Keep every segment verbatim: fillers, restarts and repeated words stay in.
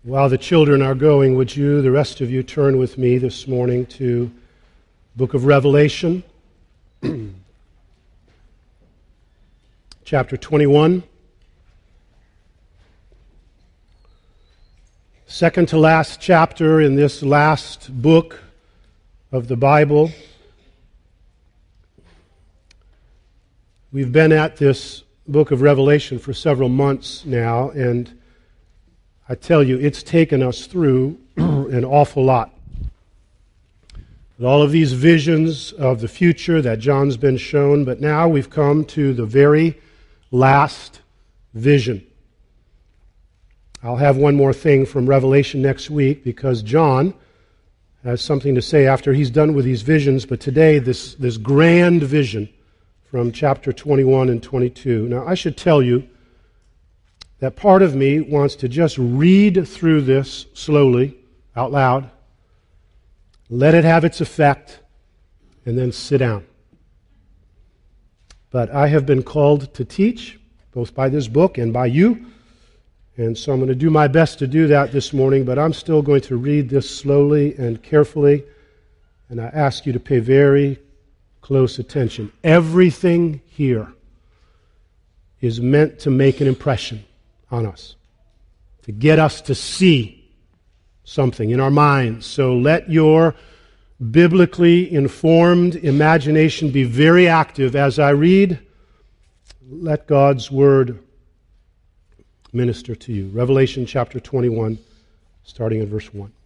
While the children are going, would you, the rest of you, turn with me this morning to book of Revelation, chapter twenty-one. Second to last chapter in this last book of the Bible. We've been at this book of Revelation for several months now, and I tell you, it's taken us through an awful lot. With all of these visions of the future that John's been shown, but now we've come to the very last vision. I'll have one more thing from Revelation next week because John has something to say after he's done with these visions, but today this, this grand vision from chapter twenty-one and twenty-two. Now, I should tell you that part of me wants to just read through this slowly, out loud, let it have its effect, and then sit down. But I have been called to teach, both by this book and by you, and so I'm going to do my best to do that this morning, but I'm still going to read this slowly and carefully, and I ask you to pay very close attention. Everything here is meant to make an impression on us, to get us to see something in our minds. So let your biblically informed imagination be very active as I read. Let God's Word minister to you. Revelation chapter twenty-one, starting at verse one.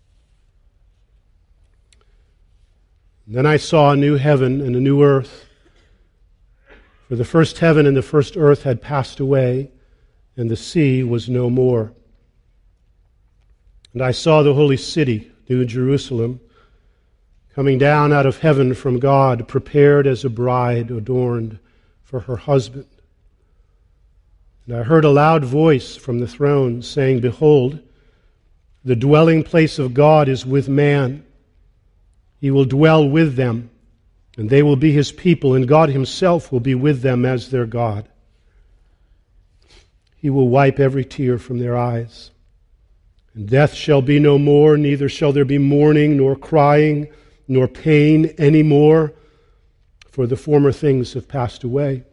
Then I saw a new heaven and a new earth, for the first heaven and the first earth had passed away, and the sea was no more. And I saw the holy city, New Jerusalem, coming down out of heaven from God, prepared as a bride adorned for her husband. And I heard a loud voice from the throne saying, "Behold, the dwelling place of God is with man. He will dwell with them, and they will be his people, and God himself will be with them as their God. He will wipe every tear from their eyes. And death shall be no more, neither shall there be mourning, nor crying, nor pain any more, for the former things have passed away."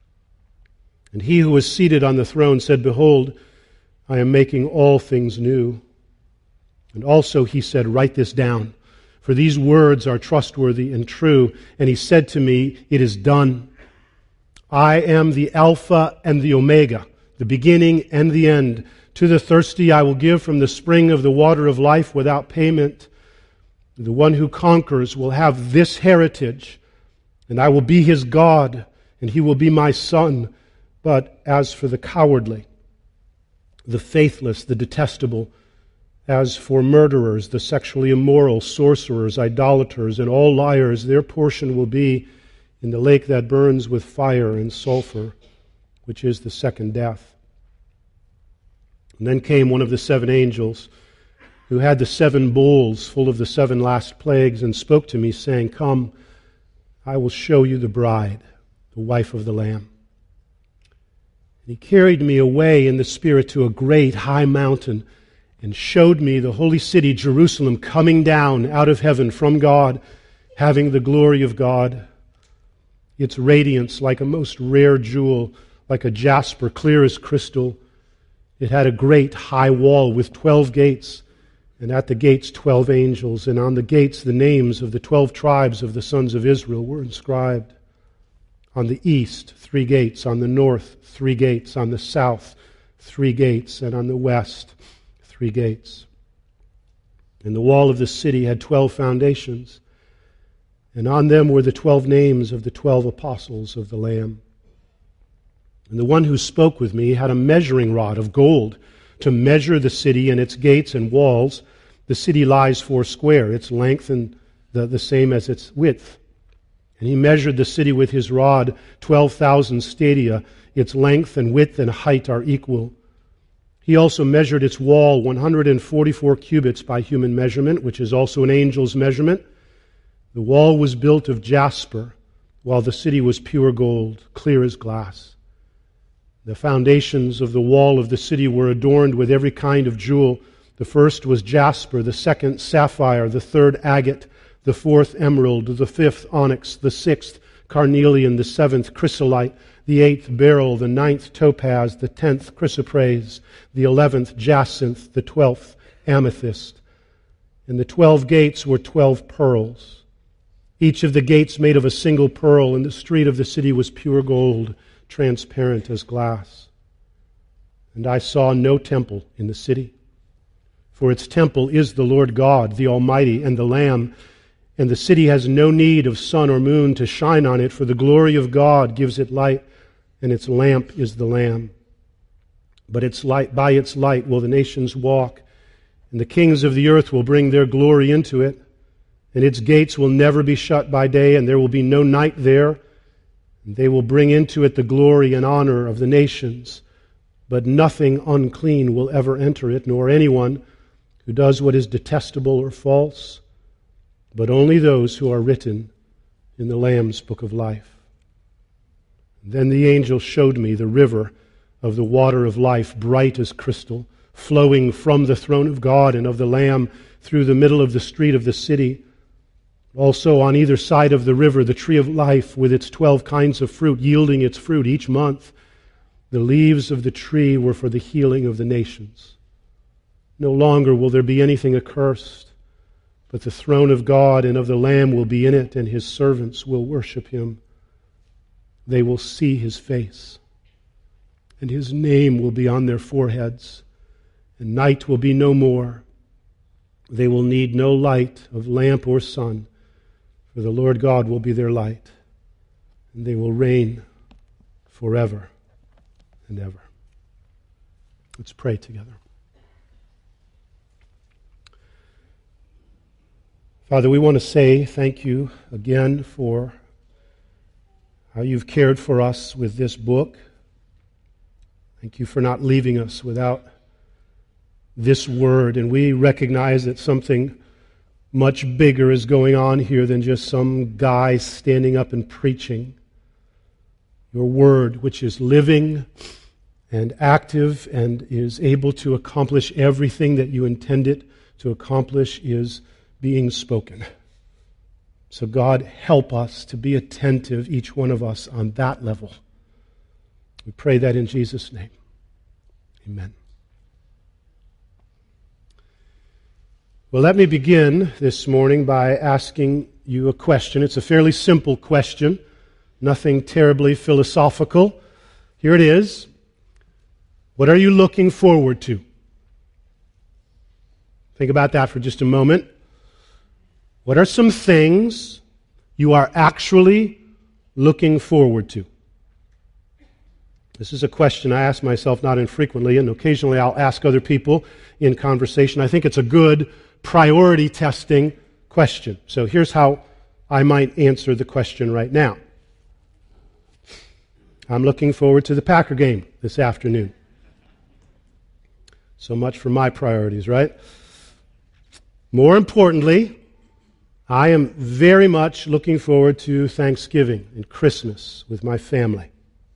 And he who was seated on the throne said, "Behold, I am making all things new." And also he said, "Write this down, for these words are trustworthy and true." And he said to me, "It is done. I am the Alpha and the Omega, the beginning and the end. To the thirsty I will give from the spring of the water of life without payment. The one who conquers will have this heritage, and I will be his God, and he will be my son. But as for the cowardly, the faithless, the detestable, as for murderers, the sexually immoral, sorcerers, idolaters, and all liars, their portion will be in the lake that burns with fire and sulfur, which is the second death." And then came one of the seven angels who had the seven bowls full of the seven last plagues and spoke to me, saying, "Come, I will show you the bride, the wife of the Lamb." And he carried me away in the Spirit to a great high mountain and showed me the holy city, Jerusalem, coming down out of heaven from God, having the glory of God. Its radiance like a most rare jewel, like a jasper, clear as crystal. It had a great high wall with twelve gates, and at the gates twelve angels, and on the gates the names of the twelve tribes of the sons of Israel were inscribed. On the east, three gates. On the north, three gates. On the south, three gates. And on the west, three gates. And the wall of the city had twelve foundations, and on them were the twelve names of the twelve apostles of the Lamb. And the one who spoke with me had a measuring rod of gold to measure the city and its gates and walls. The city lies four square, its length and the, the same as its width. And he measured the city with his rod, twelve thousand stadia. Its length and width and height are equal. He also measured its wall, one hundred forty-four cubits by human measurement, which is also an angel's measurement. The wall was built of jasper, while the city was pure gold, clear as glass. The foundations of the wall of the city were adorned with every kind of jewel. The first was jasper, the second sapphire, the third agate, the fourth emerald, the fifth onyx, the sixth carnelian, the seventh chrysolite, the eighth beryl, the ninth topaz, the tenth chrysoprase, the eleventh jacinth, the twelfth amethyst. And the twelve gates were twelve pearls, each of the gates made of a single pearl, and the street of the city was pure gold, transparent as glass. And I saw no temple in the city, for its temple is the Lord God, the Almighty, and the Lamb. And the city has no need of sun or moon to shine on it, for the glory of God gives it light, and its lamp is the Lamb. But its light, by its light will the nations walk, and the kings of the earth will bring their glory into it. And its gates will never be shut by day, and there will be no night there. And they will bring into it the glory and honor of the nations. But nothing unclean will ever enter it, nor anyone who does what is detestable or false, but only those who are written in the Lamb's book of life. And then the angel showed me the river of the water of life, bright as crystal, flowing from the throne of God and of the Lamb through the middle of the street of the city. Also on either side of the river, the tree of life with its twelve kinds of fruit, yielding its fruit each month. The leaves of the tree were for the healing of the nations. No longer will there be anything accursed, but the throne of God and of the Lamb will be in it, and his servants will worship him. They will see his face, and his name will be on their foreheads, and night will be no more. They will need no light of lamp or sun, for the Lord God will be their light, and they will reign forever and ever. Let's pray together. Father, we want to say thank you again for how you've cared for us with this book. Thank you for not leaving us without this word, and we recognize that something much bigger is going on here than just some guy standing up and preaching. Your word, which is living and active and is able to accomplish everything that you intend it to accomplish, is being spoken. So God, help us to be attentive, each one of us, on that level. We pray that in Jesus' name. Amen. Well, let me begin this morning by asking you a question. It's a fairly simple question, nothing terribly philosophical. Here it is. What are you looking forward to? Think about that for just a moment. What are some things you are actually looking forward to? This is a question I ask myself not infrequently, and occasionally I'll ask other people in conversation. I think it's a good priority testing question. So here's how I might answer the question right now. I'm looking forward to the Packer game this afternoon. So much for my priorities, right? More importantly, I am very much looking forward to Thanksgiving and Christmas with my family.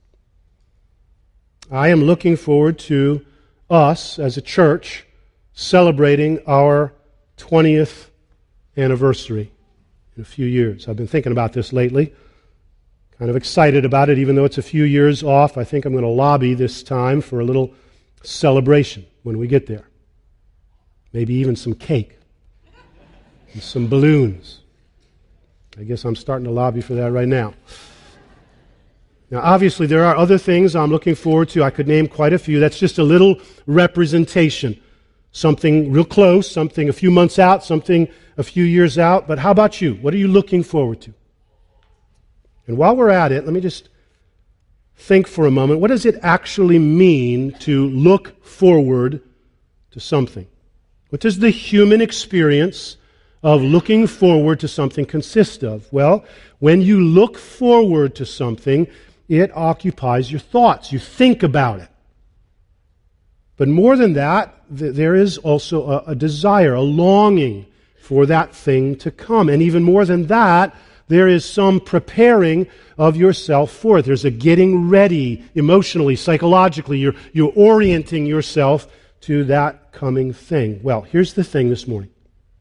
I am looking forward to us as a church celebrating our twentieth anniversary in a few years. I've been thinking about this lately. Kind of excited about it, even though it's a few years off. I think I'm going to lobby this time for a little celebration when we get there. Maybe even some cake and some balloons. I guess I'm starting to lobby for that right now. Now, obviously, there are other things I'm looking forward to. I could name quite a few. That's just a little representation. Something real close, something a few months out, something a few years out. But how about you? What are you looking forward to? And while we're at it, let me just think for a moment. What does it actually mean to look forward to something? What does the human experience of looking forward to something consist of? Well, when you look forward to something, it occupies your thoughts. You think about it. But more than that, th- there is also a, a desire, a longing for that thing to come. And even more than that, there is some preparing of yourself for it. There's a getting ready emotionally, psychologically. You're, you're orienting yourself to that coming thing? Well, here's the thing this morning.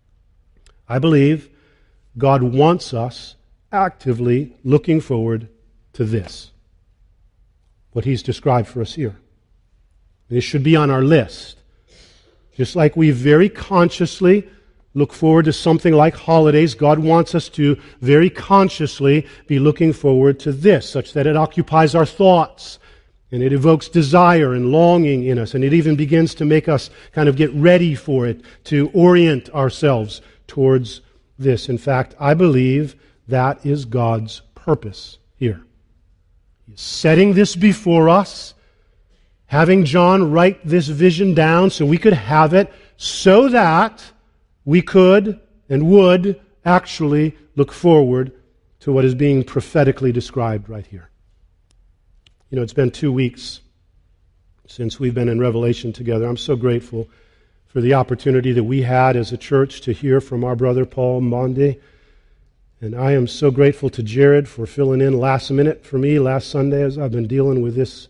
I believe God wants us actively looking forward to this, what He's described for us here. This should be on our list. Just like we very consciously look forward to something like holidays, God wants us to very consciously be looking forward to this, such that it occupies our thoughts, and it evokes desire and longing in us, and it even begins to make us kind of get ready for it, to orient ourselves towards this. In fact, I believe that is God's purpose here. He's setting this before us, having John write this vision down so we could have it, so that we could and would actually look forward to what is being prophetically described right here. You know, it's been two weeks since we've been in Revelation together. I'm so grateful for the opportunity that we had as a church to hear from our brother Paul Monde. And I am so grateful to Jared for filling in last minute for me last Sunday as I've been dealing with this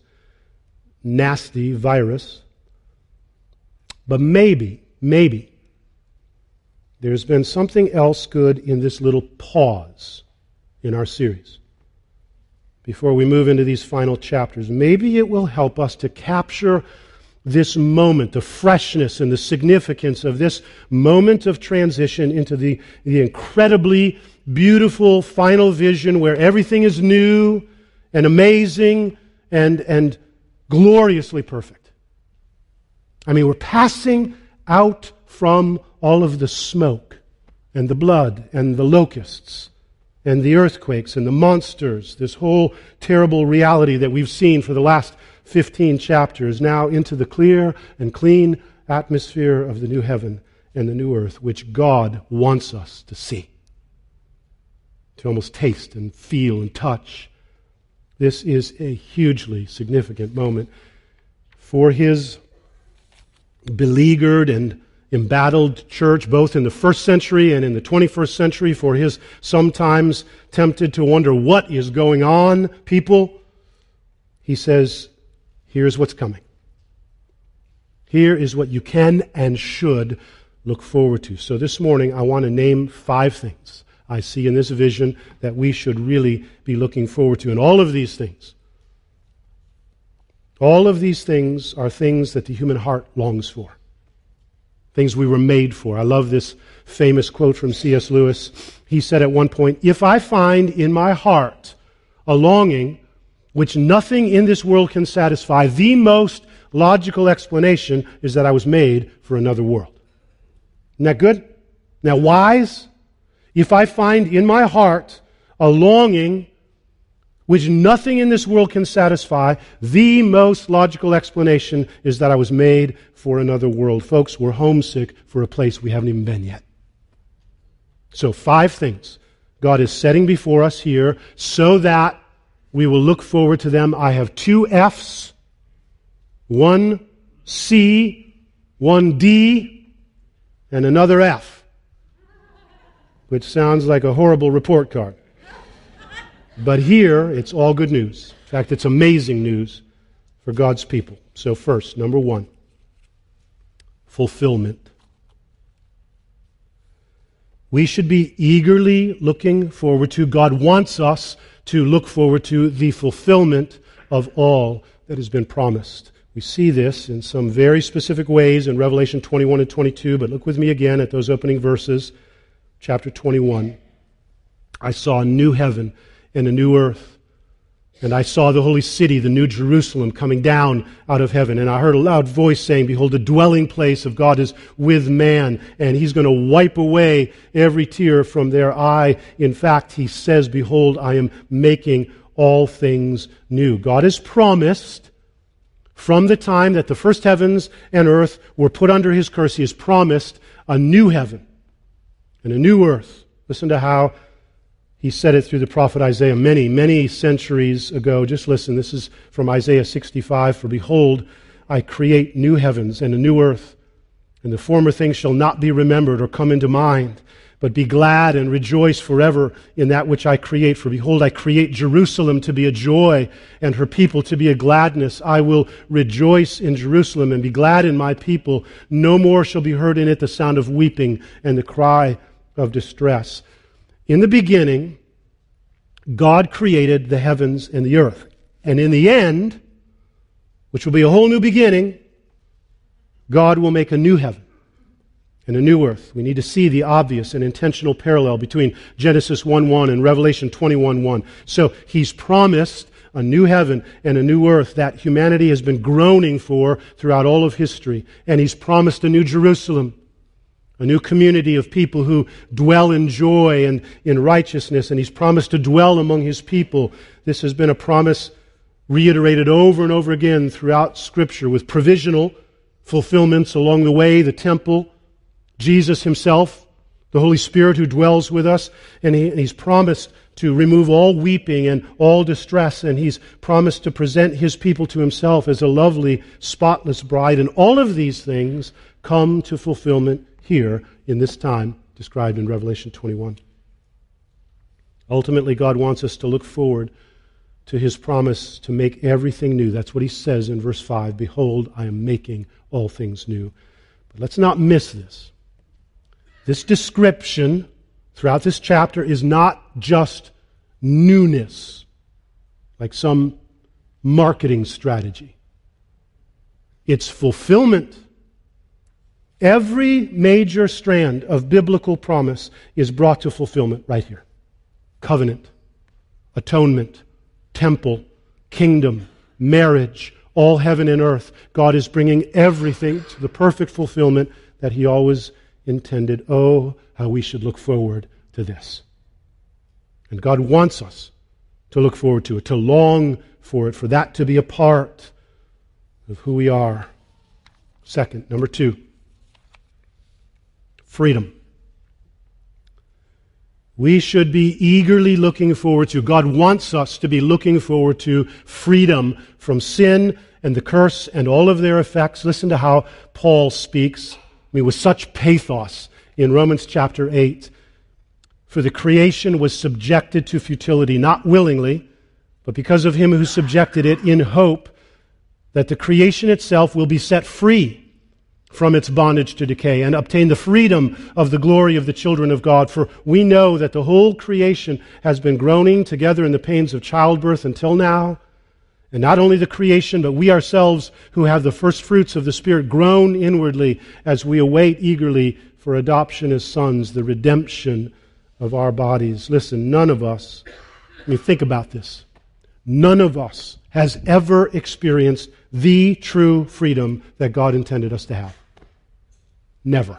nasty virus. But maybe, maybe, there's been something else good in this little pause in our series. Before we move into these final chapters, maybe it will help us to capture this moment, the freshness and the significance of this moment of transition into the, the incredibly beautiful final vision where everything is new and amazing and, and gloriously perfect. I mean, we're passing out from all of the smoke and the blood and the locusts and the earthquakes and the monsters, this whole terrible reality that we've seen for the last fifteen chapters, now into the clear and clean atmosphere of the new heaven and the new earth, which God wants us to see, to almost taste and feel and touch. This is a hugely significant moment for His beleaguered and embattled church, both in the first century and in the twenty-first century, for His sometimes tempted to wonder what is going on people. He says, here's what's coming. Here is what you can and should look forward to. So this morning I want to name five things I see in this vision that we should really be looking forward to. And all of these things, all of these things are things that the human heart longs for. Things we were made for. I love this famous quote from C S Lewis. He said at one point, "If I find in my heart a longing which nothing in this world can satisfy, the most logical explanation is that I was made for another world." Isn't that good? Now, wise? If I find in my heart a longing which nothing in this world can satisfy, the most logical explanation is that I was made for another world. Folks, we're homesick for a place we haven't even been yet. So five things God is setting before us here so that we will look forward to them. I have two F's, one C, one D, and another F, which sounds like a horrible report card. But here, it's all good news. In fact, it's amazing news for God's people. So first, number one, fulfillment. We should be eagerly looking forward to, God wants us to look forward to the fulfillment of all that has been promised. We see this in some very specific ways in Revelation twenty-one and twenty-two, but look with me again at those opening verses, chapter twenty-one. I saw a new heaven and a new earth. And I saw the holy city, the new Jerusalem, coming down out of heaven. And I heard a loud voice saying, "Behold, the dwelling place of God is with man, and He's going to wipe away every tear from their eye. In fact," He says, "Behold, I am making all things new." God has promised from the time that the first heavens and earth were put under His curse, He has promised a new heaven and a new earth. Listen to how He said it through the prophet Isaiah many, many centuries ago. Just listen, this is from Isaiah sixty-five. "For behold, I create new heavens and a new earth, and the former things shall not be remembered or come into mind. But be glad and rejoice forever in that which I create. For behold, I create Jerusalem to be a joy, and her people to be a gladness. I will rejoice in Jerusalem and be glad in my people. No more shall be heard in it the sound of weeping and the cry of distress. In the beginning, God created the heavens and the earth. And in the end, which will be a whole new beginning, God will make a new heaven and a new earth. We need to see the obvious and intentional parallel between Genesis one one and Revelation twenty-one one. So He's promised a new heaven and a new earth that humanity has been groaning for throughout all of history. And He's promised a new Jerusalem, a new community of people who dwell in joy and in righteousness. And He's promised to dwell among His people. This has been a promise reiterated over and over again throughout Scripture with provisional fulfillments along the way, the temple, Jesus Himself, the Holy Spirit who dwells with us, and, he, and He's promised to remove all weeping and all distress, and He's promised to present His people to Himself as a lovely, spotless bride, and all of these things come to fulfillment here in this time described in Revelation twenty-one. Ultimately, God wants us to look forward to His promise to make everything new. That's what He says in verse five, "Behold, I am making all things new." But let's not miss this. This description throughout this chapter is not just newness, like some marketing strategy. It's fulfillment. Every major strand of biblical promise is brought to fulfillment right here. Covenant, atonement, temple, kingdom, marriage, all heaven and earth. God is bringing everything to the perfect fulfillment that He always intended. Oh, how we should look forward to this. And God wants us to look forward to it, to long for it, for that to be a part of who we are. Second, number two, freedom. We should be eagerly looking forward to, God wants us to be looking forward to freedom from sin and the curse and all of their effects. Listen to how Paul speaks, I mean, with such pathos in Romans chapter eight. For the creation was subjected to futility, not willingly, but because of Him who subjected it, in hope that the creation itself will be set free from its bondage to decay and obtain the freedom of the glory of the children of God. For we know that the whole creation has been groaning together in the pains of childbirth until now. And not only the creation, but we ourselves who have the first fruits of the Spirit groan inwardly as we await eagerly for adoption as sons, the redemption of our bodies. Listen, none of us, I mean, think about this. None of us has ever experienced the true freedom that God intended us to have. Never.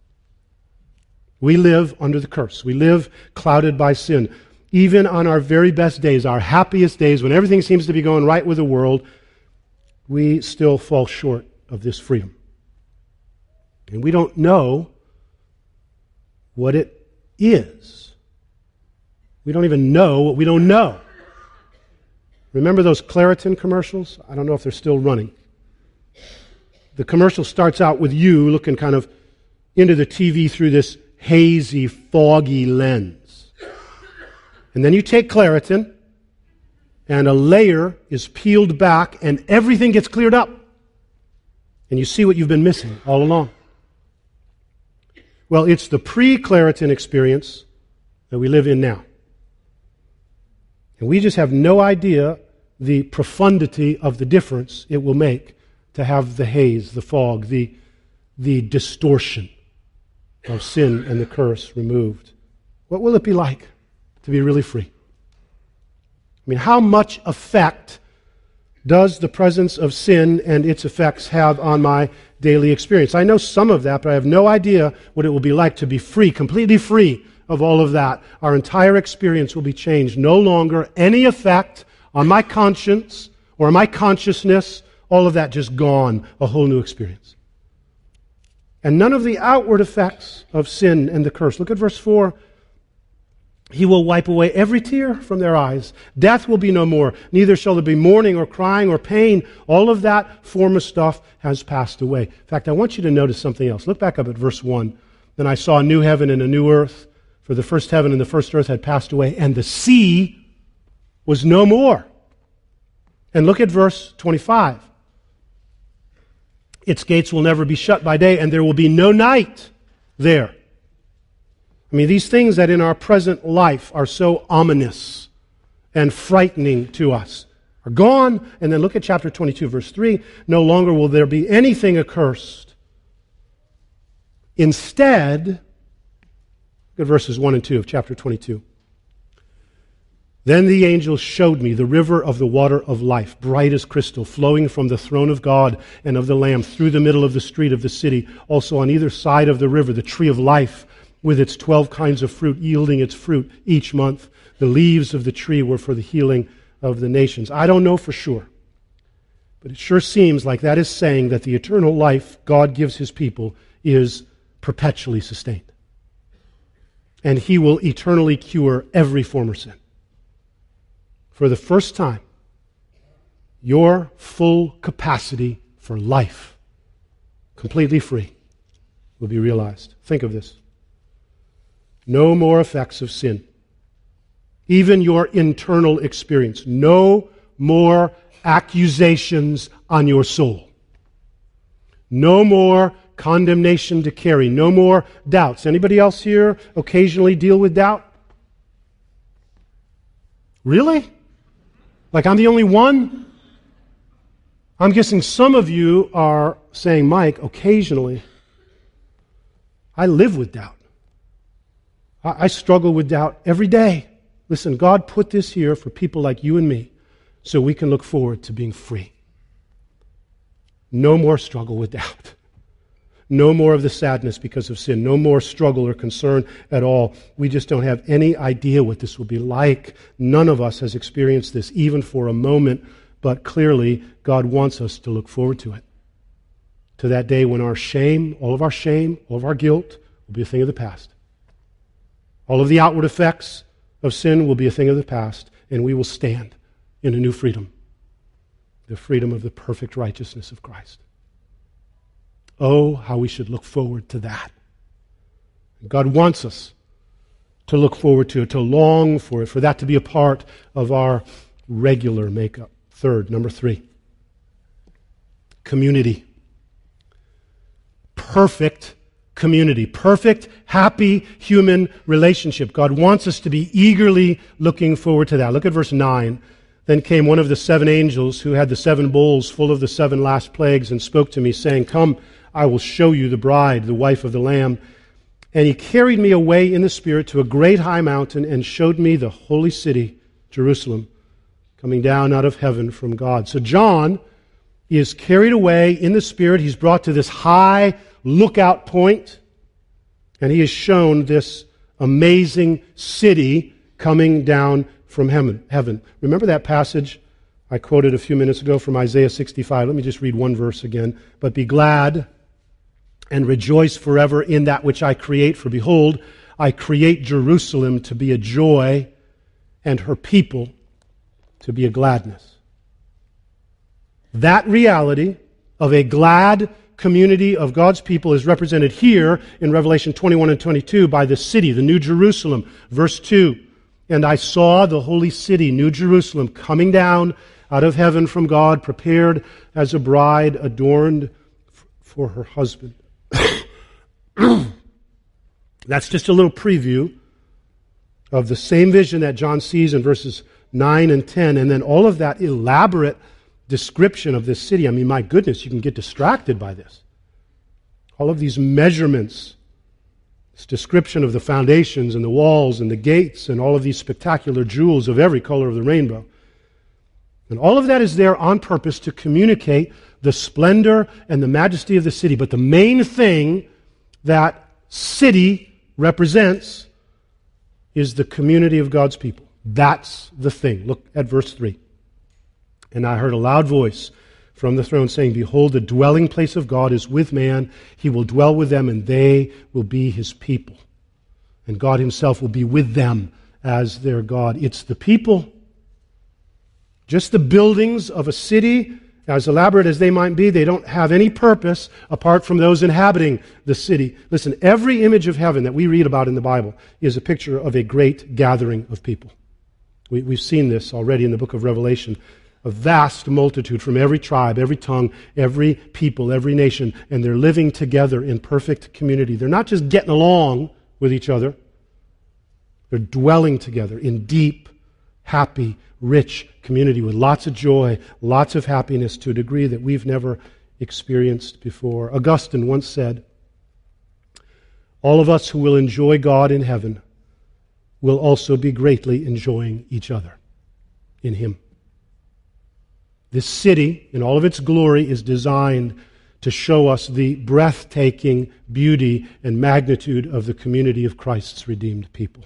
We live under the curse. We live clouded by sin. Even on our very best days, our happiest days, when everything seems to be going right with the world, we still fall short of this freedom. And we don't know what it is. We don't even know what we don't know. Remember those Claritin commercials? I don't know if they're still running. The commercial starts out with you looking kind of into the T V through this hazy, foggy lens. And then you take Claritin, and a layer is peeled back, and everything gets cleared up. And you see what you've been missing all along. Well, it's the pre-Claritin experience that we live in now. And we just have no idea the profundity of the difference it will make to have the haze, the fog, the, the distortion of sin and the curse removed. What will it be like to be really free? I mean, how much effect does the presence of sin and its effects have on my daily experience? I know some of that, but I have no idea what it will be like to be free, completely free of all of that. Our entire experience will be changed. No longer any effect on my conscience or my consciousness. All of that just gone, a whole new experience. And none of the outward effects of sin and the curse. Look at verse four. He will wipe away every tear from their eyes. Death will be no more. Neither shall there be mourning or crying or pain. All of that former stuff has passed away. In fact, I want you to notice something else. Look back up at verse one. Then I saw a new heaven and a new earth. For the first heaven and the first earth had passed away, and the sea was no more. And look at verse twenty-five. Its gates will never be shut by day, and there will be no night there. I mean, these things that in our present life are so ominous and frightening to us are gone. And then look at chapter twenty-two, verse three. No longer will there be anything accursed. Instead, look at verses one and two of chapter twenty-two. Then the angel showed me the river of the water of life, bright as crystal, flowing from the throne of God and of the Lamb through the middle of the street of the city. Also on either side of the river, the tree of life, with its twelve kinds of fruit, yielding its fruit each month. The leaves of the tree were for the healing of the nations. I don't know for sure, but it sure seems like that is saying that the eternal life God gives his people is perpetually sustained. And he will eternally cure every former sin. For the first time, your full capacity for life, completely free, will be realized. Think of this. No more effects of sin. Even your internal experience. No more accusations on your soul. No more condemnation to carry. No more doubts. Anybody else here occasionally deal with doubt? Really? Like I'm the only one? I'm guessing some of you are saying, Mike, occasionally, I live with doubt. I, I struggle with doubt every day. Listen, God put this here for people like you and me so we can look forward to being free. No more struggle with doubt. No more of the sadness because of sin. No more struggle or concern at all. We just don't have any idea what this will be like. None of us has experienced this even for a moment, but clearly God wants us to look forward to it. To that day when our shame, all of our shame, all of our guilt will be a thing of the past. All of the outward effects of sin will be a thing of the past, and we will stand in a new freedom. The freedom of the perfect righteousness of Christ. Oh, how we should look forward to that. God wants us to look forward to it, to long for it, for that to be a part of our regular makeup. Third, number three, community. Perfect community. Perfect, happy human relationship. God wants us to be eagerly looking forward to that. Look at verse nine. Then came one of the seven angels who had the seven bowls full of the seven last plagues and spoke to me, saying, Come, I will show you the bride, the wife of the Lamb. And he carried me away in the Spirit to a great high mountain and showed me the holy city, Jerusalem, coming down out of heaven from God. So John is carried away in the Spirit. He's brought to this high lookout point, and he is shown this amazing city coming down from heaven. Remember that passage I quoted a few minutes ago from Isaiah sixty-five? Let me just read one verse again. But be glad and rejoice forever in that which I create. For behold, I create Jerusalem to be a joy and her people to be a gladness. That reality of a glad community of God's people is represented here in Revelation twenty-one and twenty-two by the city, the New Jerusalem. Verse two, and I saw the holy city, New Jerusalem, coming down out of heaven from God, prepared as a bride adorned f- for her husband. That's just a little preview of the same vision that John sees in verses nine and ten, and then all of that elaborate description of this city. I mean, my goodness, you can get distracted by this. All of these measurements, this description of the foundations and the walls and the gates and all of these spectacular jewels of every color of the rainbow. And all of that is there on purpose to communicate the splendor and the majesty of the city. But the main thing that city represents is the community of God's people. That's the thing. Look at verse three. And I heard a loud voice from the throne saying, Behold, the dwelling place of God is with man. He will dwell with them, and they will be his people. And God himself will be with them as their God. It's the people, just the buildings of a city Now, as elaborate as they might be, they don't have any purpose apart from those inhabiting the city. Listen, every image of heaven that we read about in the Bible is a picture of a great gathering of people. We, we've seen this already in the book of Revelation. A vast multitude from every tribe, every tongue, every people, every nation, and they're living together in perfect community. They're not just getting along with each other. They're dwelling together in deep, happy, rich community with lots of joy, lots of happiness to a degree that we've never experienced before. Augustine once said, "All of us who will enjoy God in heaven will also be greatly enjoying each other in Him." This city, in all of its glory, is designed to show us the breathtaking beauty and magnitude of the community of Christ's redeemed people.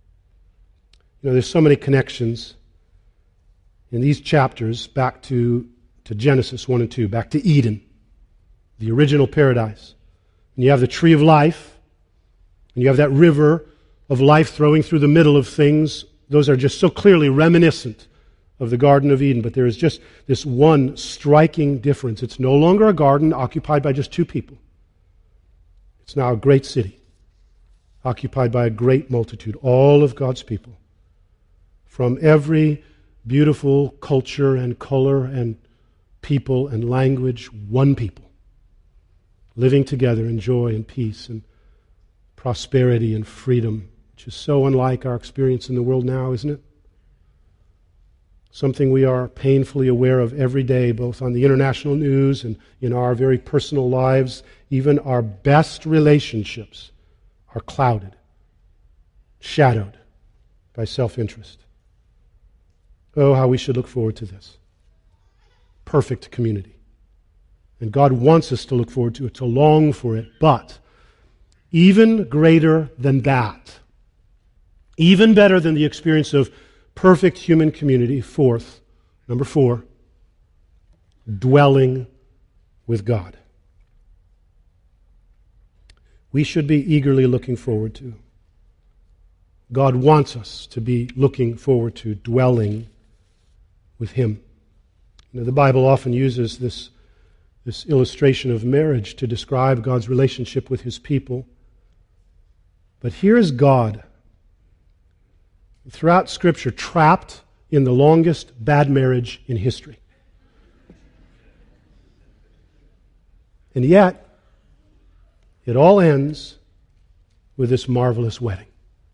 You know, there's so many connections in these chapters back to, to Genesis one and two, back to Eden, the original paradise. And you have the tree of life, and you have that river of life throwing through the middle of things. Those are just so clearly reminiscent of the Garden of Eden, but there is just this one striking difference. It's no longer a garden occupied by just two people. It's now a great city, occupied by a great multitude, all of God's people, from every beautiful culture and color and people and language, one people, living together in joy and peace and prosperity and freedom, which is so unlike our experience in the world now, isn't it? Something we are painfully aware of every day, both on the international news and in our very personal lives. Even our best relationships are clouded, shadowed by self-interest. Oh, how we should look forward to this. Perfect community. And God wants us to look forward to it, to long for it. But even greater than that, even better than the experience of perfect human community, fourth, number four, dwelling with God. We should be eagerly looking forward to. God wants us to be looking forward to dwelling with Him. You know, the Bible often uses this, this illustration of marriage to describe God's relationship with His people. But here is God, throughout Scripture, trapped in the longest bad marriage in history. And yet, it all ends with this marvelous wedding,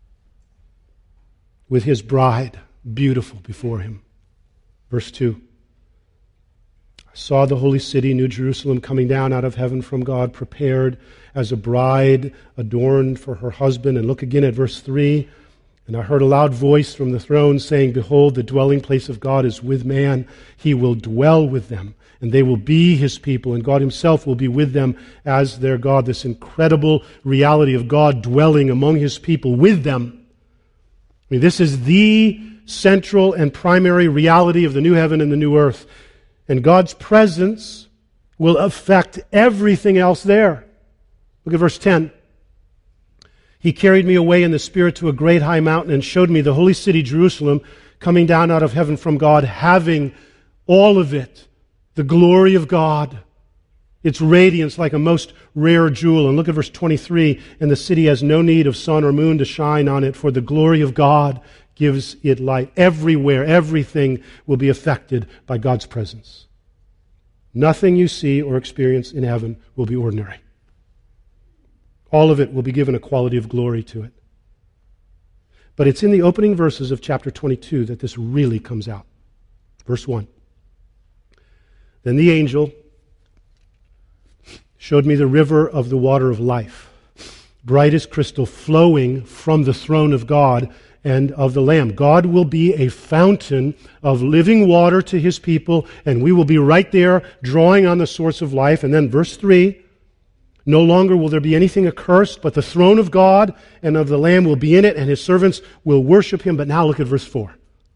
with His bride, beautiful before Him. Verse two, I saw the holy city, New Jerusalem, coming down out of heaven from God, prepared as a bride adorned for her husband. And look again at verse three. And I heard a loud voice from the throne saying, Behold, the dwelling place of God is with man. He will dwell with them, and they will be His people, and God Himself will be with them as their God. This incredible reality of God dwelling among His people with them. I mean, this is the central and primary reality of the new heaven and the new earth. And God's presence will affect everything else there. Look at verse ten. He carried me away in the Spirit to a great high mountain and showed me the holy city, Jerusalem, coming down out of heaven from God, having all of it, the glory of God, its radiance like a most rare jewel. And look at verse twenty-three. And the city has no need of sun or moon to shine on it, for the glory of God gives it light. Everywhere, everything will be affected by God's presence. Nothing you see or experience in heaven will be ordinary. All of it will be given a quality of glory to it. But it's in the opening verses of chapter twenty-two that this really comes out. Verse one. Then the angel showed me the river of the water of life, bright as crystal, flowing from the throne of God and of the Lamb. God will be a fountain of living water to His people, and we will be right there drawing on the source of life. And then verse three, no longer will there be anything accursed, but the throne of God and of the Lamb will be in it, and His servants will worship Him. But now look at verse four.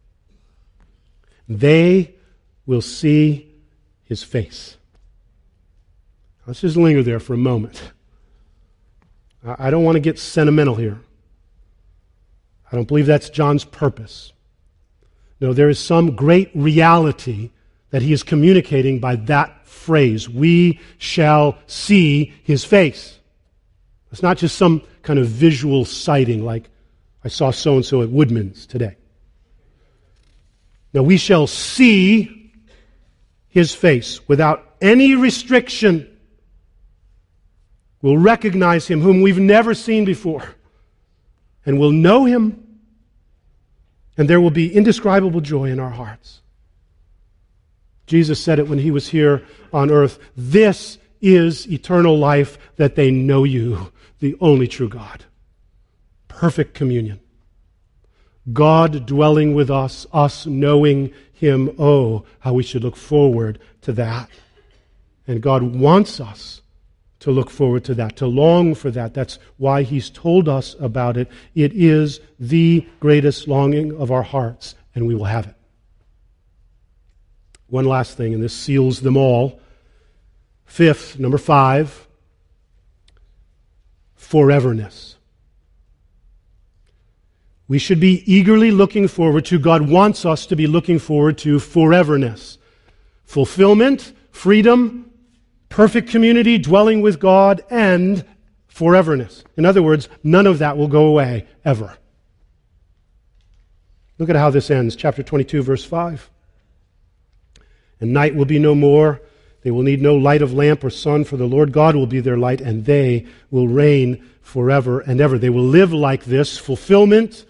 They will see His face. Let's just linger there for a moment. I don't want to get sentimental here. I don't believe that's John's purpose. No, there is some great reality that he is communicating by that phrase. We shall see his face. It's not just some kind of visual sighting like I saw so-and-so at Woodman's today. Now we shall see his face without any restriction. We'll recognize him whom we've never seen before. And we'll know him. And there will be indescribable joy in our hearts. Jesus said it when he was here on earth. This is eternal life, that they know you, the only true God. Perfect communion. God dwelling with us, us knowing him. Oh, how we should look forward to that. And God wants us to look forward to that, to long for that. That's why he's told us about it. It is the greatest longing of our hearts, and we will have it. One last thing, and this seals them all. Fifth, number five, foreverness. We should be eagerly looking forward to, God wants us to be looking forward to foreverness. Fulfillment, freedom, perfect community, dwelling with God, and foreverness. In other words, none of that will go away, ever. Look at how this ends. Chapter twenty-two, verse five. And night will be no more. They will need no light of lamp or sun, for the Lord God will be their light, and they will reign forever and ever. They will live like this. Fulfillment,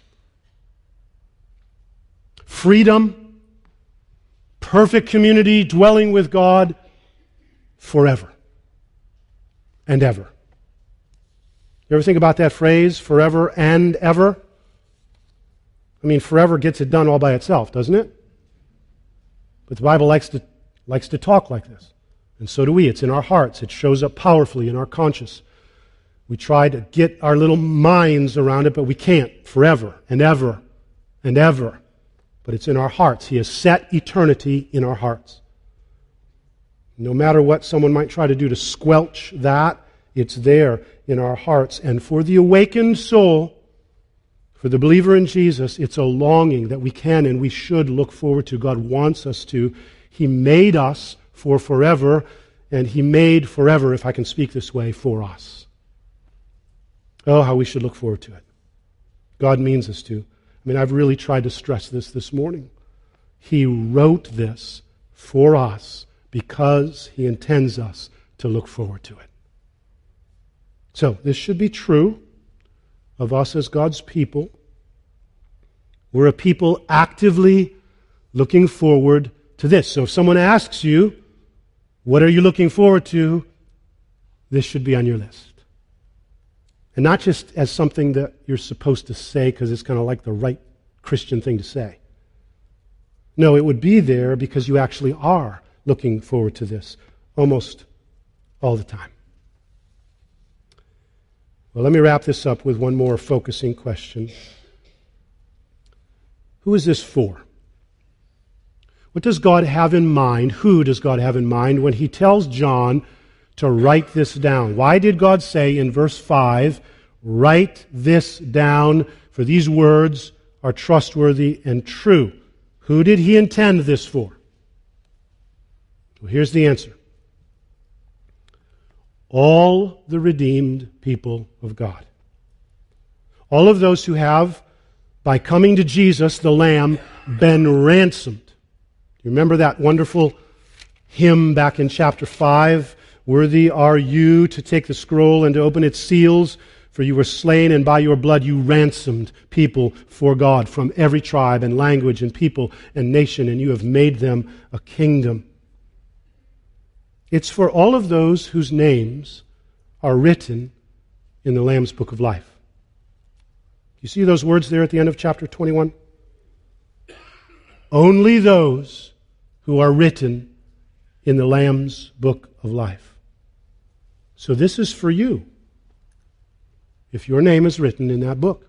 freedom, perfect community, dwelling with God, forever and ever. You ever think about that phrase, forever and ever? I mean, forever gets it done all by itself, doesn't it? But the Bible likes to likes to talk like this. And so do we. It's in our hearts. It shows up powerfully in our conscience. We try to get our little minds around it, but we can't. Forever and ever and ever. But it's in our hearts. He has set eternity in our hearts. No matter what someone might try to do to squelch that, it's there in our hearts. And for the awakened soul, for the believer in Jesus, it's a longing that we can and we should look forward to. God wants us to. He made us for forever, and He made forever, if I can speak this way, for us. Oh, how we should look forward to it. God means us to. I mean, I've really tried to stress this this morning. He wrote this for us because He intends us to look forward to it. So, this should be true of us as God's people. We're a people actively looking forward to this. So if someone asks you, what are you looking forward to? This should be on your list. And not just as something that you're supposed to say because it's kind of like the right Christian thing to say. No, it would be there because you actually are looking forward to this almost all the time. Well, let me wrap this up with one more focusing question. Who is this for? What does God have in mind? Who does God have in mind when He tells John to write this down? Why did God say in verse five, write this down, for these words are trustworthy and true? Who did He intend this for? Well, here's the answer. All the redeemed people of God. All of those who have, by coming to Jesus, the Lamb, been ransomed. You remember that wonderful hymn back in chapter five? Worthy are you to take the scroll and to open its seals, for you were slain, and by your blood you ransomed people for God from every tribe and language and people and nation, and you have made them a kingdom. It's for all of those whose names are written in the Lamb's Book of Life. You see those words there at the end of chapter twenty-one? Only those who are written in the Lamb's Book of Life. So this is for you, if your name is written in that book.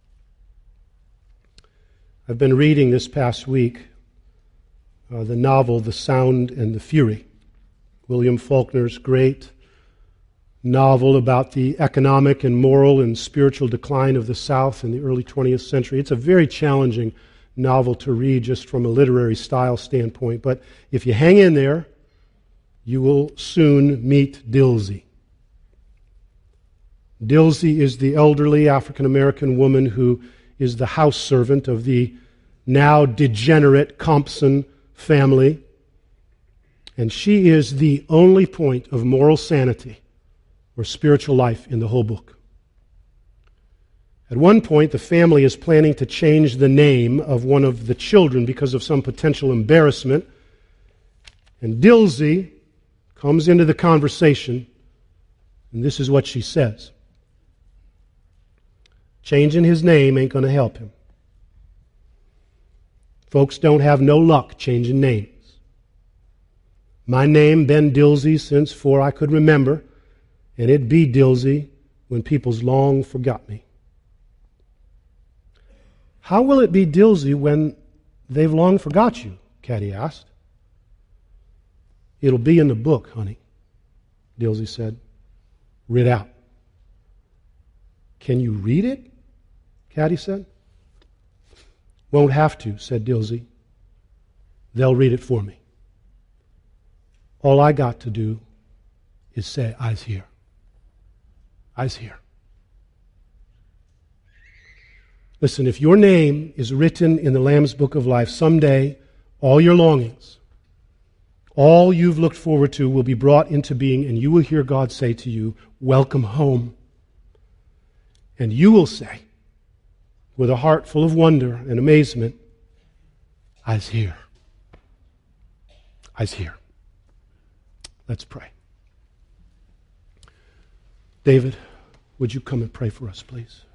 I've been reading this past week uh, the novel The Sound and the Fury, William Faulkner's great novel about the economic and moral and spiritual decline of the South in the early twentieth century. It's a very challenging novel to read just from a literary style standpoint. But if you hang in there, you will soon meet Dilsey. Dilsey is the elderly African-American woman who is the house servant of the now degenerate Compson family. And she is the only point of moral sanity or spiritual life in the whole book. At one point, the family is planning to change the name of one of the children because of some potential embarrassment. And Dilsey comes into the conversation, and this is what she says. Changing his name ain't going to help him. Folks don't have no luck changing names. My name been Dilsey since fore I could remember, and it be Dilsey when people's long forgot me. How will it be Dilsey when they've long forgot you? Caddy asked. It'll be in the book, honey, Dilsey said. Read out. Can you read it? Caddy said. Won't have to, said Dilsey. They'll read it for me. All I got to do is say, I's here. I's here. Listen, if your name is written in the Lamb's Book of Life, someday all your longings, all you've looked forward to will be brought into being, and you will hear God say to you, welcome home. And you will say, with a heart full of wonder and amazement, I's here. I's here. Let's pray. David, would you come and pray for us, please?